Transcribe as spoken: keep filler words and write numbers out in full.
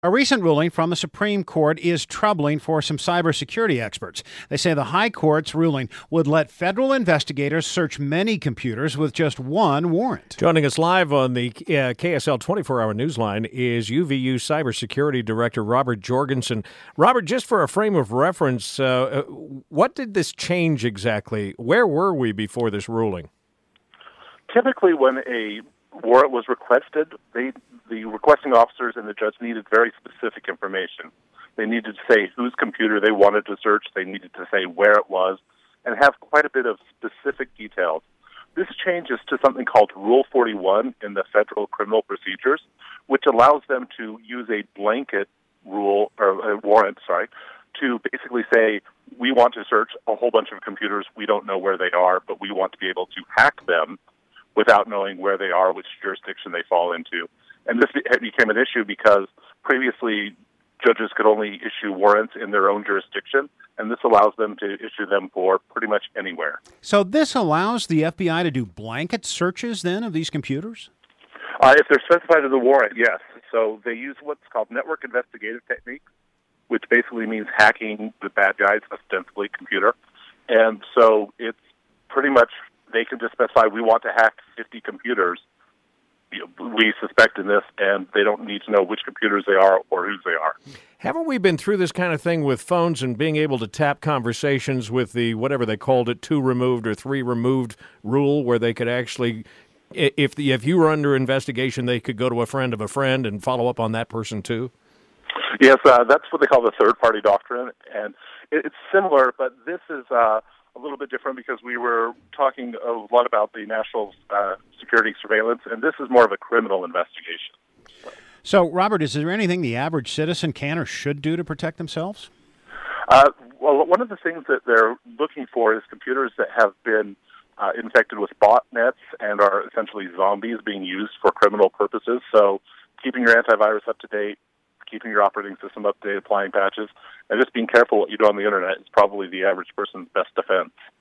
A recent ruling from the Supreme Court is troubling for some cybersecurity experts. They say the High Court's ruling would let federal investigators search many computers with just one warrant. Joining us live on the uh, K S L twenty-four hour Newsline is U V U Cybersecurity Director Robert Jorgensen. Robert, just for a frame of reference, uh, what did this change exactly? Where were we before this ruling? Typically, when a warrant was requested, they the requesting officers and the judge needed very specific information. They needed to say whose computer they wanted to search. They needed to say where it was and have quite a bit of specific details. This changes to something called Rule forty-one in the Federal Criminal Procedures, which allows them to use a blanket rule, or a warrant, sorry, to basically say, we want to search a whole bunch of computers. We don't know where they are, but we want to be able to hack them without knowing where they are, which jurisdiction they fall into. And this became an issue because previously judges could only issue warrants in their own jurisdiction, and this allows them to issue them for pretty much anywhere. So this allows the F B I to do blanket searches, then, of these computers? Uh, if they're specified in the warrant, yes. So they use what's called network investigative techniques, which basically means hacking the bad guy's ostensibly computer. And so it's pretty much, they can just specify, we want to hack fifty computers, we suspect in this, and they don't need to know which computers they are or whose they are. Haven't we been through this kind of thing with phones and being able to tap conversations with the, whatever they called it, two removed or three removed rule, where they could actually, if the, if you were under investigation, they could go to a friend of a friend and follow up on that person too? Yes, uh, that's what they call the third-party doctrine, and it's similar, but this is uh, a little bit different because we were talking a lot about the national uh, security surveillance, and this is more of a criminal investigation. So, Robert, is there anything the average citizen can or should do to protect themselves? Uh, well, one of the things that they're looking for is computers that have been uh, infected with botnets and are essentially zombies being used for criminal purposes. So keeping your antivirus up to date, keeping your operating system up to date, applying patches, and just being careful what you do on the internet is probably the average person's best defense.